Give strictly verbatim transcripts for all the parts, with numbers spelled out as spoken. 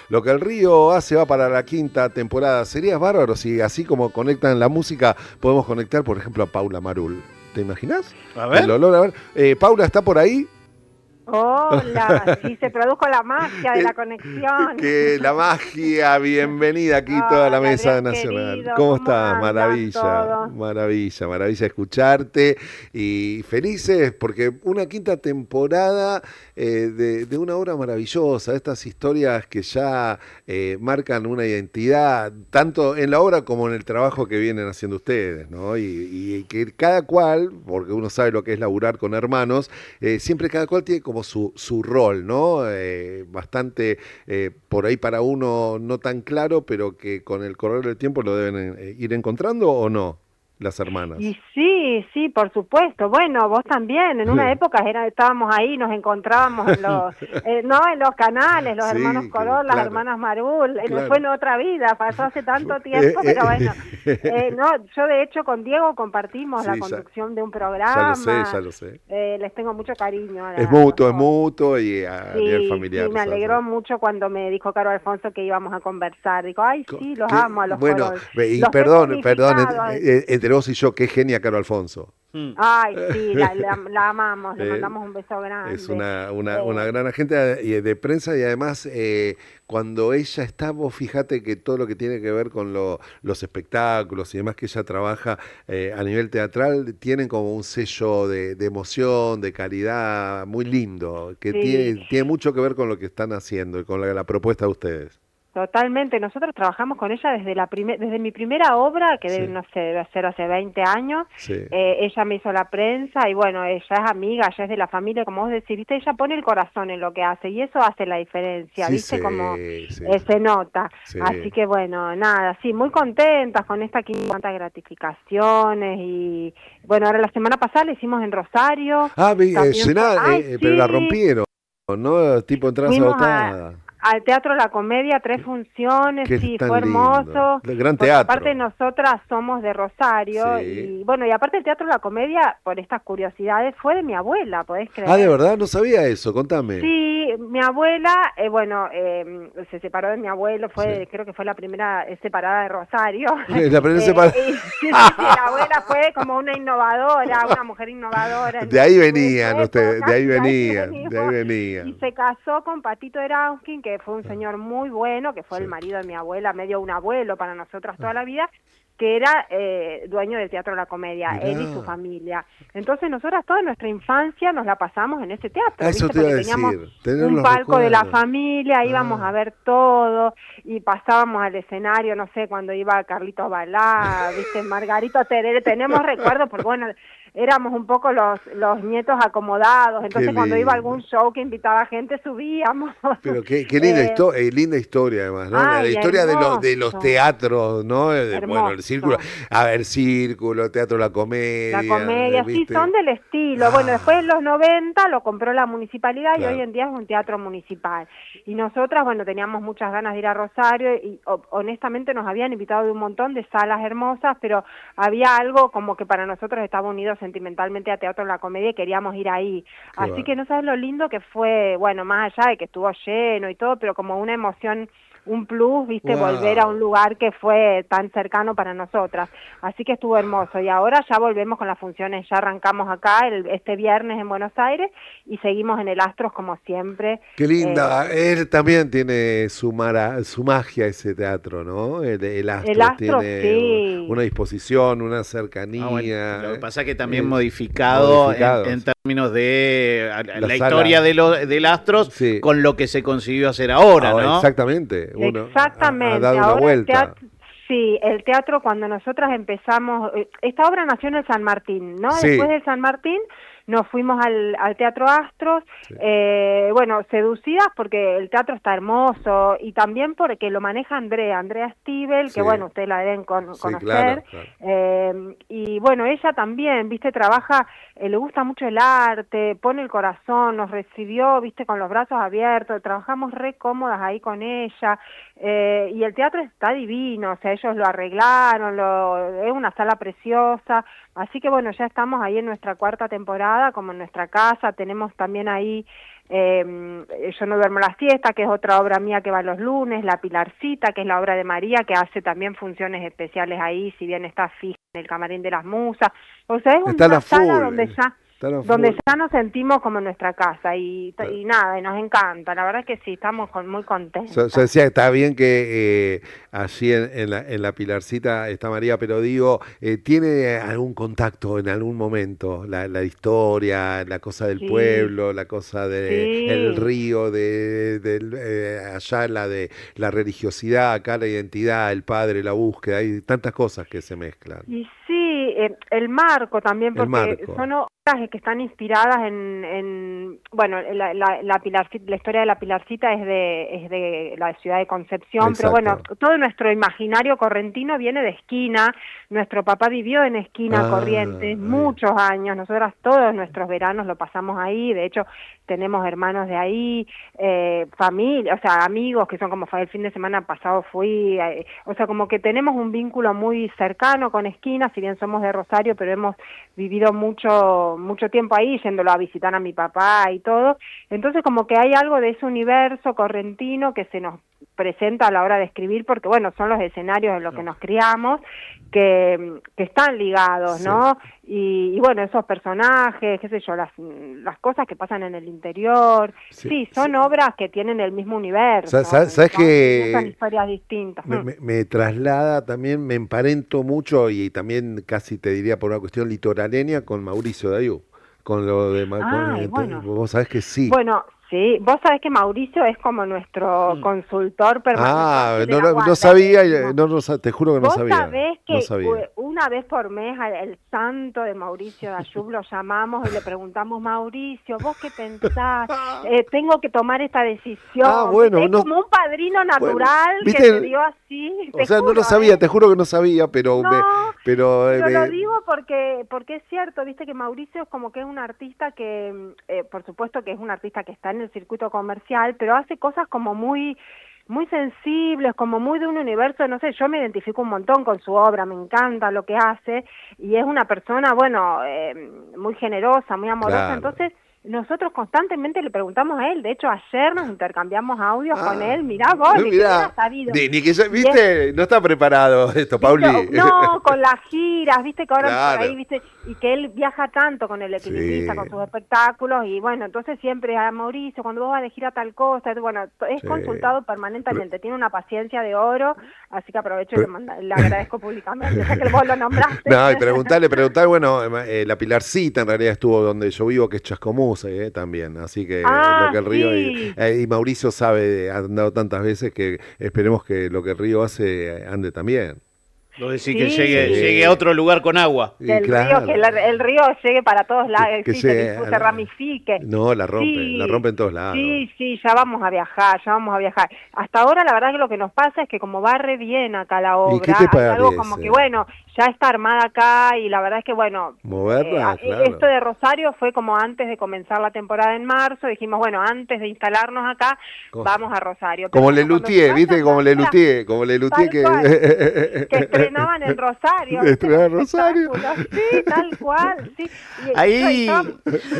Lo que el río hace va para la quinta temporada. Sería bárbaro si así como conectan la música, podemos conectar, por ejemplo, a Paula Marul. ¿Te imaginas? A ver. El olor, a ver. Eh, Paula, ¿está por ahí? Hola, sí, se produjo la magia de la conexión. Que la magia, bienvenida aquí Hola, toda la mesa Adrián, nacional. querido, ¿Cómo ¿cómo estás? andan Maravilla, todos? maravilla, maravilla escucharte y felices porque una quinta temporada eh, de, de una obra maravillosa, estas historias que ya eh, marcan una identidad, tanto en la obra como en el trabajo que vienen haciendo ustedes, ¿no? Y, y que cada cual, porque uno sabe lo que es laburar con hermanos, eh, siempre cada cual tiene como su, su rol, ¿no? Eh, bastante eh, por ahí para uno no tan claro, pero que con el correr del tiempo lo deben eh, ir encontrando o no, las hermanas. Y sí, sí, por supuesto. Bueno, vos también. En una época era, estábamos ahí, nos encontrábamos en los, eh, no, en los canales, los Sí, hermanos Color, las claro, hermanas Marul. claro. Fue en otra vida, pasó hace tanto tiempo, pero bueno. Eh, no, yo de hecho con Diego compartimos Sí, la ya- conducción de un Ya programa. lo sé, ya lo sé. Eh, les tengo mucho cariño. A la- Es a los mutuo, es dos. mutuo y a nivel Sí, familiar. sí, me ¿sabes? alegró mucho cuando me dijo Caro Alfonso que íbamos a conversar. Digo, ay, Co- sí, los qué- amo a los Bueno, Color. ve- y Los perdón, tengo perdón, en- unificados. eh, entre vos y yo, qué genia Caro Alfonso. Mm. Ay, sí, la, la, la amamos, le Eh, mandamos un beso grande. Es una, una, Eh, una gran agente de, de prensa y además eh, cuando ella está, vos fíjate que todo lo que tiene que ver con lo- los espectáculos y demás que ella trabaja eh, a nivel teatral, tienen como un sello de, de emoción, de calidad muy lindo, que Sí. tiene, tiene mucho que ver con lo que están haciendo y con la, la propuesta de ustedes. Totalmente, nosotros trabajamos con ella desde la primer, desde mi primera obra, que Sí. debe, no sé, debe ser hace veinte años. Sí. Eh, ella me hizo la prensa y bueno, ella es amiga, ella es de la familia, como vos decís, ¿viste? Ella pone el corazón en lo que hace y eso hace la diferencia, Sí, ¿viste? sí, Como sí, eh, se nota. sí. Así que bueno, nada, sí, muy contentas con esta quinta gratificaciones y bueno, ahora la semana pasada la hicimos en Rosario. Ah, vi, eh, También fue- llená, Ay, eh, pero la sí. rompieron, ¿no? Tipo entradas Fuimos agotadas. a, al Teatro La Comedia, tres funciones, Qué sí, tan fue hermoso. lindo. El gran Porque teatro. aparte nosotras somos de Rosario Sí. y bueno, y aparte el Teatro La Comedia, por estas curiosidades, fue de mi abuela, ¿podés creer? Ah, ¿de verdad? No sabía eso, contame. Sí, mi abuela, eh, bueno, eh, se separó de mi abuelo, fue, Sí. creo que fue la primera eh, separada de Rosario. La primera Eh, separa- y- sí, sí, sí, la abuela fue como una innovadora, una mujer innovadora. en De ahí su- venían su ustedes, época, de ahí y de venían, venimos. de ahí venían. Y se casó con Patito Erauskin, que fue un señor muy bueno, que fue Sí. el marido de mi abuela, medio un abuelo para nosotras toda la vida, que era eh, dueño del Teatro La Comedia, Mirá. él y su familia. Entonces nosotras toda nuestra infancia nos la pasamos en ese teatro, Ah, eso ¿viste? te iba a Porque teníamos decir, tener un los palco de la recuerdos. familia, íbamos Ah. a ver todo y pasábamos al escenario, no sé, cuando iba Carlito Balá, viste, Margarito Terere, tenemos recuerdos porque bueno, éramos un poco los, los nietos acomodados, entonces Qué cuando iba a lindo. algún show que invitaba gente subíamos. Pero qué, qué linda, Eh, histo- eh, linda historia además, ¿no? La- la ay, historia de los, de los hermoso. teatros, ¿no? Eh, de- bueno, el Hermoso. círculo, a ver, círculo, teatro La Comedia. La comedia, eh, sí, ¿viste? son del estilo. Ah. Bueno, después en los noventa lo compró la municipalidad Claro. y hoy en día es un teatro municipal. Y nosotras, bueno, teníamos muchas ganas de ir a Rosario y o- honestamente nos habían invitado de un montón de salas hermosas, pero había algo como que para nosotros estaba unido sentimentalmente a Teatro La Comedia y queríamos ir ahí. Qué Así va. que no sabes lo lindo que fue, bueno, más allá de que estuvo lleno y todo, pero como una emoción, un plus, viste, Wow. volver a un lugar que fue tan cercano para nosotras. Así que estuvo hermoso. Y ahora ya volvemos con las funciones, ya arrancamos acá el, este viernes en Buenos Aires y seguimos en el Astros como siempre. Qué linda. Eh, Él también tiene su, mara, su magia ese teatro, ¿no? El, el Astro, El Astro, tiene sí. una disposición, una cercanía. Ah, bueno, lo que eh. pasa es que también Eh, modificado, modificado, en, en sí. términos de a- la, La historia sala. de lo, del Astros Sí. con lo que se consiguió hacer ahora, Ahora, ¿no? Exactamente. Uno Exactamente. Ha, ha dado una Ahora el vuelta. teatro, sí, el teatro cuando nosotras empezamos, eh, esta obra nació en el San Martín, ¿no? Sí. Después del San Martín nos fuimos al, al Teatro Astros, Sí. eh, bueno, seducidas porque el teatro está hermoso y también porque lo maneja Andrea, Andrea Stivel, Sí. que bueno, ustedes la deben con- Sí, conocer, claro, claro. Eh, y bueno, ella también, viste, trabaja, eh, le gusta mucho el arte, pone el corazón, nos recibió, viste, con los brazos abiertos, trabajamos re cómodas ahí con ella, eh, y el teatro está divino, o sea, ellos lo arreglaron, lo, es una sala preciosa, así que bueno, ya estamos ahí en nuestra cuarta temporada, como en nuestra casa, tenemos también ahí eh, Yo no duermo la siesta, que es otra obra mía que va los lunes, La Pilarcita, que es la obra de María, que hace también funciones especiales ahí, si bien está fija en el Camarín de las Musas. O sea, es Está una la sala full, donde ya... donde ya nos sentimos como en nuestra casa y, y nada, y nos encanta, la verdad es que sí, estamos con, muy contentos. Yo, yo decía, está bien que eh, allí en, en, la, en la Pilarcita está María, pero digo, eh, ¿tiene algún contacto en algún momento? La, la historia, la cosa del Sí. pueblo, la cosa del Sí. río, de, del, eh, allá la de la religiosidad, acá la identidad, el padre, la búsqueda, hay tantas cosas que se mezclan. Y sí, eh, el marco también, porque marco. son obras que están inspiradas en, en bueno, la, la, la, Pilarcita, la historia de la Pilarcita es de, es de la ciudad de Concepción, Exacto. pero bueno, todo nuestro imaginario correntino viene de Esquina, nuestro papá vivió en Esquina, Ah, Corrientes, ahí. muchos años, nosotras todos nuestros veranos lo pasamos ahí, de hecho tenemos hermanos de ahí, eh, familia, o sea, amigos que son como fue el fin de semana pasado fui, eh, o sea, como que tenemos un vínculo muy cercano con Esquina, si bien somos de Rosario, pero hemos vivido mucho mucho tiempo ahí, yéndolo a visitar a mi papá y todo, entonces como que hay algo de ese universo correntino que se nos presenta a la hora de escribir, porque bueno, son los escenarios en los que nos criamos, que, que están ligados, ¿no? Sí. Y, y bueno, esos personajes, qué sé yo, las, las cosas que pasan en el interior, sí, sí son sí. obras que tienen el mismo universo. ¿Sabes, ¿sabes que son historias distintas? Me, me, me traslada también, me emparento mucho y también casi te diría por una cuestión litoraleña con Mauricio Dayú, con lo de... Ay, con, bueno. Vos sabés que sí. Bueno, sí, vos sabés que Mauricio es como nuestro mm. consultor permanente. Ah, no, no, no sabía, no, no, te juro que no vos sabía. Vos sabés que no sabía. una vez por mes el, el santo de Mauricio Dayub lo llamamos y le preguntamos, Mauricio, ¿vos qué pensás? Eh, tengo que tomar esta decisión. Ah, bueno. Es no, como un padrino natural bueno, que te dio así. O sea, juro, no lo sabía, ¿eh? te juro que no sabía, pero... No, me, pero, pero me... lo digo porque porque es cierto, viste que Mauricio es como que es un artista que, eh, por supuesto que es un artista que está en el circuito comercial, pero hace cosas como muy muy sensibles, como muy de un universo, no sé, yo me identifico un montón con su obra, me encanta lo que hace, y es una persona, bueno, eh, muy generosa, muy amorosa, claro. Entonces nosotros constantemente le preguntamos a él, de hecho ayer nos intercambiamos audios ah, con él, mirá vos, ni mirá, sabido. Ni, ni que yo, viste, es, no está preparado esto, Pauli. No, con las giras, viste que ahora claro. por ahí, viste, y que él viaja tanto con el equilibrista, sí. con sus espectáculos, y bueno, entonces siempre a Mauricio, cuando vos vas de gira a tal cosa, bueno, es sí. consultado permanentemente, pero, tiene una paciencia de oro, así que aprovecho pero, y le, manda, le agradezco públicamente, ya que vos lo nombraste. No, y preguntarle, preguntarle, bueno, eh, la Pilarcita en realidad estuvo donde yo vivo, que es Chascomús, eh, también, así que ah, lo que el río sí. y, eh, y Mauricio sabe, ha andado tantas veces que esperemos que lo que el río hace ande también. Lo decís sí. que llegue, sí. llegue a otro lugar con agua. Que el, claro. río, que el, el río llegue para todos lados, que, que sí, llegue, se, se ramifique. No, la rompe, sí. la rompe en todos lados. Sí, sí, ya vamos a viajar, ya vamos a viajar. Hasta ahora la verdad que lo que nos pasa es que como va re bien acá la obra, ¿Y qué te parece? Hay algo como que bueno, ya está armada acá y la verdad es que bueno, moverla, eh, claro. Esto de Rosario fue como antes de comenzar la temporada en marzo, dijimos bueno, antes de instalarnos acá, ¿Cómo? Vamos a Rosario. Como Le Luthier, ¿viste? Como Le Luthier, como Le Luthier que... que estrenaban en Rosario. Estrenaban en Rosario. Sí, tal cual, sí. Y, ahí... Estábamos,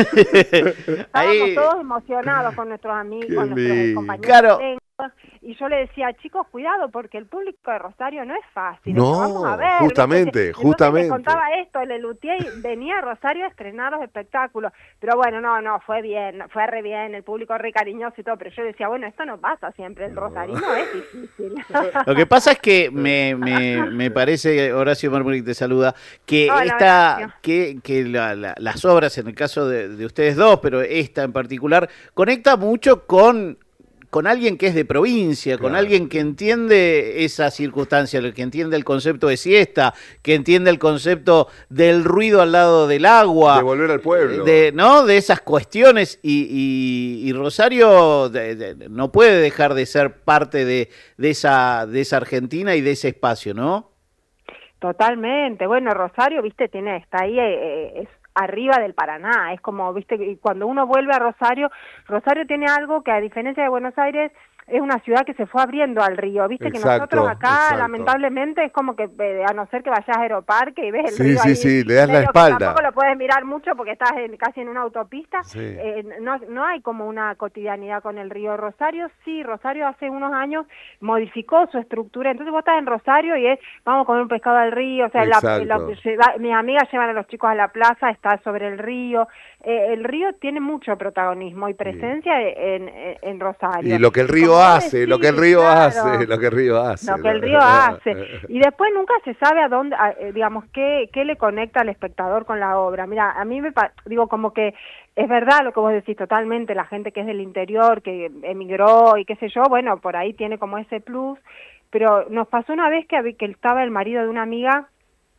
estábamos todos emocionados con nuestros amigos, con nuestros compañeros. Claro. Y yo le decía, chicos, cuidado, porque el público de Rosario no es fácil. No, vamos a ver, justamente, entonces, justamente. Entonces les contaba esto, el Luthier venía a Rosario a estrenar los espectáculos. Pero bueno, no, no, fue bien, fue re bien, el público re cariñoso y todo. Pero yo decía, bueno, esto no pasa siempre, el no. rosarino es difícil. Lo que pasa es que me, me, me parece, Horacio Marmuri te saluda, que Hola, esta, que, que la, la, las obras, en el caso de, de ustedes dos, pero esta en particular, conecta mucho con... con alguien que es de provincia, claro. con alguien que entiende esa circunstancia, que entiende el concepto de siesta, que entiende el concepto del ruido al lado del agua. De volver al pueblo. De, ¿no? de esas cuestiones. Y, y, y Rosario de, de, no puede dejar de ser parte de, de, esa, de esa Argentina y de ese espacio, ¿no? Totalmente. Bueno, Rosario, viste, tiene, está ahí, eh, es arriba del Paraná, es como, viste, cuando uno vuelve a Rosario, Rosario tiene algo que a diferencia de Buenos Aires, es una ciudad que se fue abriendo al río, viste Exacto, que nosotros acá exacto. lamentablemente es como que eh, a no ser que vayas a Aeroparque y ves el Sí, río sí, ahí, sí, le das la medio que espalda. tampoco lo puedes mirar mucho porque estás en, casi en una autopista, Sí. eh, no, no hay como una cotidianidad con el río. Rosario sí, Rosario hace unos años modificó su estructura, entonces vos estás en Rosario y es, vamos a comer un pescado al río, o sea, la, la, lleva, mis amigas llevan a los chicos a la plaza, está sobre el río, eh, el río tiene mucho protagonismo y presencia sí. en, en, en Rosario. Y lo que el río hace, decís, lo que el río claro, hace, lo que el río hace. Lo que el río hace. Y después nunca se sabe a dónde, a, digamos, qué, qué le conecta al espectador con la obra. Mira, a mí me digo como que es verdad lo que vos decís totalmente, la gente que es del interior, que emigró y qué sé yo, bueno, por ahí tiene como ese plus, pero nos pasó una vez que, que estaba el marido de una amiga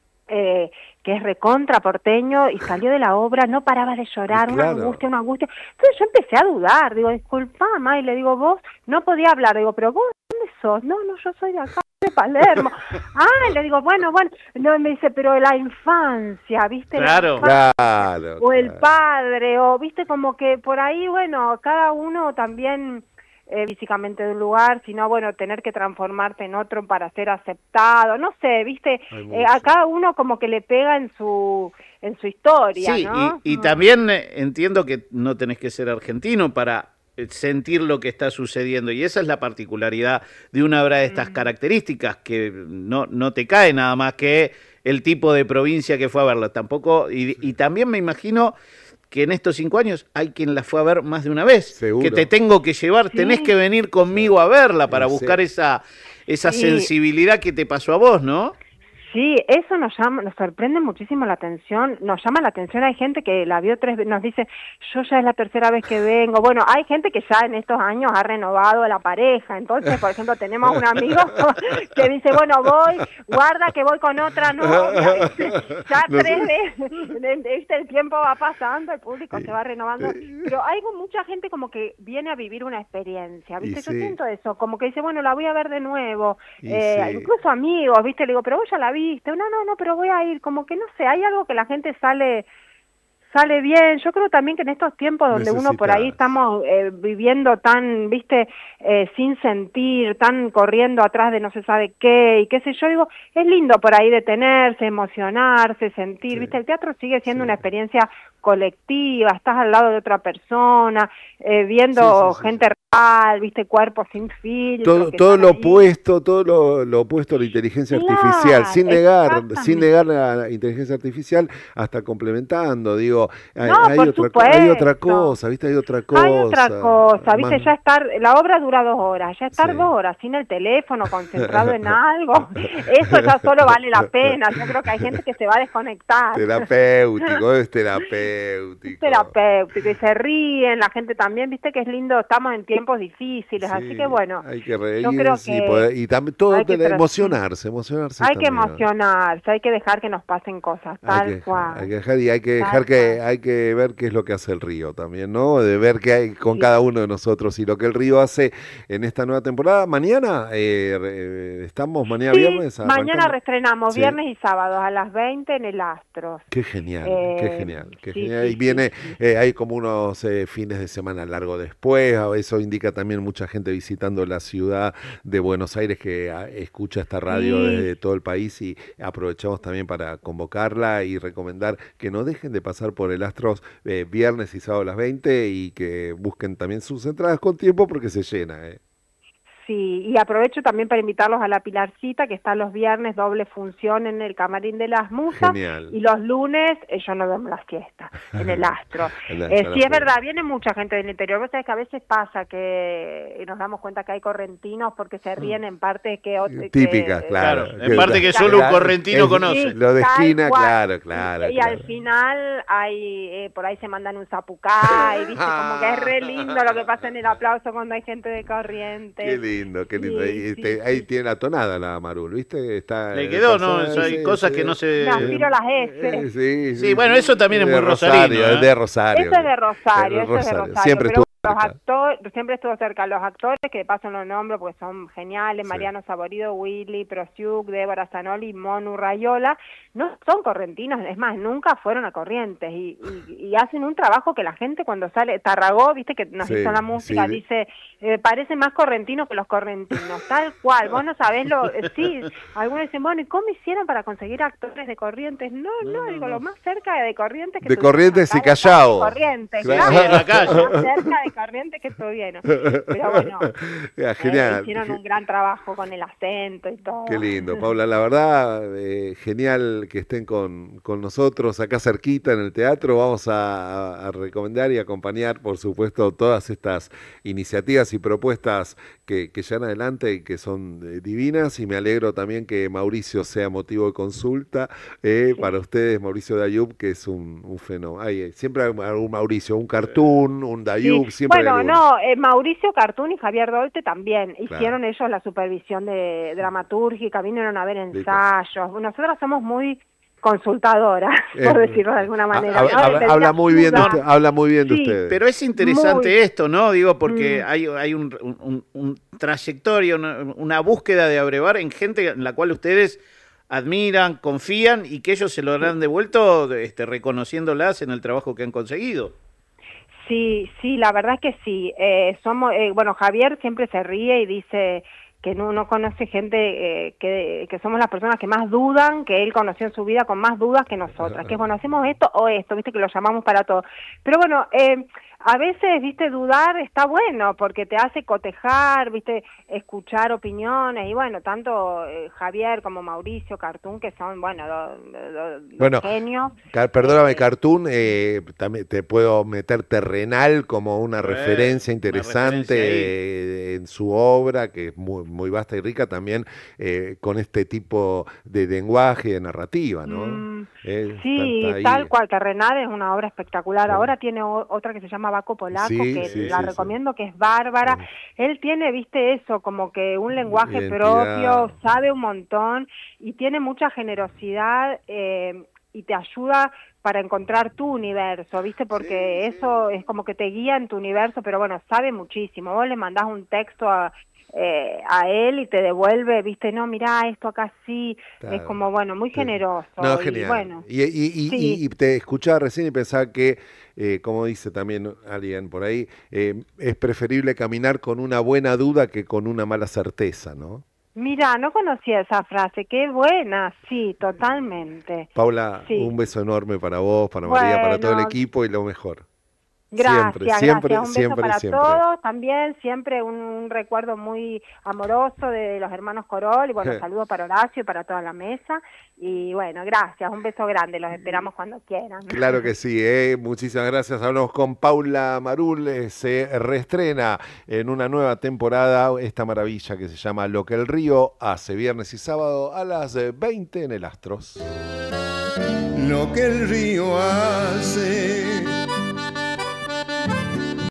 Eh, que es recontra porteño y salió de la obra, no paraba de llorar, claro. una angustia, una angustia. Entonces yo empecé a dudar, digo, disculpa, ma, y le digo, vos, no podía hablar, digo, pero vos, ¿dónde sos? No, no, yo soy de acá, de Palermo. Ah, le digo, bueno, bueno, no, me dice, pero la infancia, ¿viste? Claro, infancia, claro. O el claro. padre, o, ¿viste? Como que por ahí, bueno, cada uno también... Eh, físicamente de un lugar, sino bueno, tener que transformarte en otro para ser aceptado, no sé, viste, eh, a cada uno como que le pega en su en su historia, sí, ¿no? y, y mm. también eh, entiendo que no tenés que ser argentino para sentir lo que está sucediendo, y esa es la particularidad de una obra de estas mm. características, que no, no te cae nada más que el tipo de provincia que fue a verla, tampoco, y, y también me imagino que en estos cinco años hay quien la fue a ver más de una vez. Seguro. Que te tengo que llevar, sí. tenés que venir conmigo a verla para buscar esa, esa sí. sensibilidad que te pasó a vos, ¿no? Sí, eso nos llama, nos sorprende muchísimo la atención, nos llama la atención, hay gente que la vio tres veces, nos dice, yo ya es la tercera vez que vengo, bueno, hay gente que ya en estos años ha renovado a la pareja, entonces, por ejemplo, tenemos un amigo que dice, bueno, voy, guarda que voy con otra novia, ya no tres veces, ¿viste? El tiempo va pasando, el público se va renovando, pero hay mucha gente como que viene a vivir una experiencia, ¿viste? Y yo sí. siento eso, como que dice, bueno, la voy a ver de nuevo, eh, sí. incluso amigos, ¿viste? Le digo, pero vos ya la viste, no, no, no, pero voy a ir, como que no sé, hay algo que la gente sale sale bien. Yo creo también que en estos tiempos donde Necesitas. uno por ahí estamos eh, viviendo tan, viste, eh, sin sentir, tan corriendo atrás de no se sabe qué, y qué sé yo, digo, es lindo por ahí detenerse, emocionarse, sentir, sí. viste, el teatro sigue siendo sí. una experiencia colectiva, estás al lado de otra persona, eh, viendo sí, sí, sí, gente sí. real, viste, cuerpos sin filtro. Todo, todo lo ahí. opuesto, todo lo, lo opuesto a la inteligencia claro, artificial, sin negar, sin negar la inteligencia artificial, hasta complementando, digo, hay, no, hay, otra, hay otra cosa, viste, hay otra cosa. Hay otra cosa, viste, más... ya estar, la obra dura dos horas, ya estar sí. dos horas sin el teléfono, concentrado en algo, eso ya solo vale la pena, yo creo que hay gente que se va a desconectar. Terapéutico, es terapéutico. Terapéutico, y se ríen, la gente también, viste que es lindo, estamos en tiempos difíciles, sí, así que bueno, hay que reír, yo creo sí, que poder, y también todo que emocionarse, emocionarse hay también. que emocionarse, hay que dejar que nos pasen cosas, tal hay que, cual. Hay que dejar, y hay que dejar que, hay que ver qué es lo que hace el río también, ¿no? De ver qué hay con sí. cada uno de nosotros y lo que el río hace en esta nueva temporada. Mañana eh, estamos, mañana sí, viernes. Mañana reestrenamos, sí. viernes y sábados a las veinte en el Astros. Qué genial, eh, qué genial, qué sí, genial. Sí, y viene, sí, sí. Eh, hay como unos eh, fines de semana largo después, eso indica también mucha gente visitando la ciudad de Buenos Aires que a, escucha esta radio sí. desde todo el país, y aprovechamos también para convocarla y recomendar que no dejen de pasar por el Astros eh, viernes y sábado a las veinte, y que busquen también sus entradas con tiempo porque se llena, ¿eh? Sí, y aprovecho también para invitarlos a la Pilarcita, que está los viernes, doble función en el Camarín de las Musas. Genial. Y los lunes, eh, yo no duermo la siesta, en el Astro. el eh, sí, es verdad, viene mucha gente del interior. Vos sabés que a veces pasa que nos damos cuenta que hay correntinos porque se ríen en parte que... Típica, que, claro. En parte que solo un correntino es, conoce. Sí, lo de esquina, claro, claro. Y, y claro. al final, hay eh, por ahí se mandan un zapucay, ¿viste? Como que es re lindo lo que pasa en el aplauso cuando hay gente de Corrientes. Qué lindo, qué lindo. Sí. Sí, sí, ahí sí. tiene la tonada la Marul, ¿viste? Está, le quedó, ¿no? pasada, Hay sí, cosas sí. que no se... Me aspiro las S. Eh, sí, sí, sí, bueno, eso también es muy Rosario, rosarino. ¿eh? Es de Rosario. Eso es de Rosario, eso es de Rosario. Siempre pero... estuvo cerca. actores, siempre estuvo cerca. Los actores, que de paso los nombro porque son geniales, Sí. Mariano Saborido, Willy Prosiuk, Débora Zanoli, Monu Rayola, no son correntinos, es más, nunca fueron a Corrientes y, y, y hacen un trabajo que la gente cuando sale, Tarragó, viste que nos Sí, hizo la música, sí. dice, eh, parece más correntino que los correntinos, tal cual, vos no sabés lo, eh, sí, algunos dicen, bueno, ¿y cómo hicieron para conseguir actores de Corrientes? No, no, No, no, digo, no. lo más cerca de Corrientes que De tuvieron Corrientes y acá, Callao. de Corrientes, Claro. claro, Sí, en la calle. más cerca de Corrientes que estuvieron. Pero bueno, Ah, eh, genial. hicieron un gran trabajo con el acento y todo. Qué lindo, Paula, la verdad, eh, genial que estén con, con nosotros acá cerquita en el teatro. Vamos a, a recomendar y acompañar, por supuesto, todas estas iniciativas y propuestas que, que llevan adelante y que son eh, divinas. Y me alegro también que Mauricio sea motivo de consulta eh, Sí. para ustedes, Mauricio Dayub, que es un, un fenómeno. Hay, eh, siempre hay algún Mauricio, un cartoon, un Dayub, Sí. siempre hay Bueno, alguno. no, eh, Mauricio Cartún y Javier Dolte también Claro. hicieron ellos la supervisión de dramatúrgica, vinieron a ver Listo. ensayos. Nosotras somos muy consultadoras, Eh, por decirlo de alguna Ha- manera. ha- ¿no? habla, Desde habla la muy bien de duda. usted- habla muy bien de Sí, ustedes. Pero es interesante Muy. esto, ¿no? Digo, porque Mm. hay, hay un, un, un trayectoria, una, una búsqueda de abrevar en gente en la cual ustedes admiran, confían y que ellos se lo han devuelto este, reconociéndolas en el trabajo que han conseguido. Sí, sí, la verdad es que sí. Eh, somos, eh, bueno, Javier siempre se ríe y dice que no, no conoce gente, eh, que, que somos las personas que más dudan, que él conoció en su vida con más dudas que nosotras, que bueno, hacemos esto o esto, viste que lo llamamos para todo. Pero bueno, eh, a veces, viste, dudar está bueno porque te hace cotejar, viste, escuchar opiniones y bueno, tanto eh, Javier como Mauricio Cartún, que son, bueno, dos do, do, Bueno, genios. Car- perdóname, Eh, Cartoon, eh, también te puedo meter Terrenal como una Eh, referencia una interesante referencia ahí. eh, en su obra, que es muy, muy vasta y rica también, eh, con este tipo de lenguaje y de narrativa, ¿no? Mm, Eh, sí, está- está ahí. tal cual, Terrenal es una obra espectacular. Bueno. Ahora tiene o- otra que se llama Baco Polaco, Sí, que sí, la sí, recomiendo, que es bárbara. Sí. Él tiene, viste, eso, como que un lenguaje Identidad. propio, sabe un montón y tiene mucha generosidad eh, y te ayuda para encontrar tu universo, ¿viste? Porque eso es como que te guía en tu universo, pero bueno, sabe muchísimo. Vos le mandás un texto a... Eh, a él y te devuelve, viste, no, mirá, esto acá sí, Claro. es como, bueno, muy Sí. generoso. No, y genial. bueno, Y, y- y- sí. y- y te escuchaba recién y pensaba que, eh, como dice también alguien por ahí, eh, es preferible caminar con una buena duda que con una mala certeza, ¿no? Mira, no conocía esa frase, qué buena, sí, totalmente. Paula, Sí. un beso enorme para vos, para María, para todo el Bueno. equipo y lo mejor. Gracias, Siempre, siempre, gracias. Un beso siempre, para siempre. todos, también siempre un, un recuerdo muy amoroso de los hermanos Corol y bueno, saludo para Horacio y para toda la mesa y bueno, gracias, un beso grande, los esperamos cuando quieran. Claro que sí, ¿eh? Muchísimas gracias. Hablamos con Paula Marul, eh, se reestrena en una nueva temporada esta maravilla que se llama Lo que el río hace, viernes y sábado a las eh, veinte en el Astros. Lo que el río hace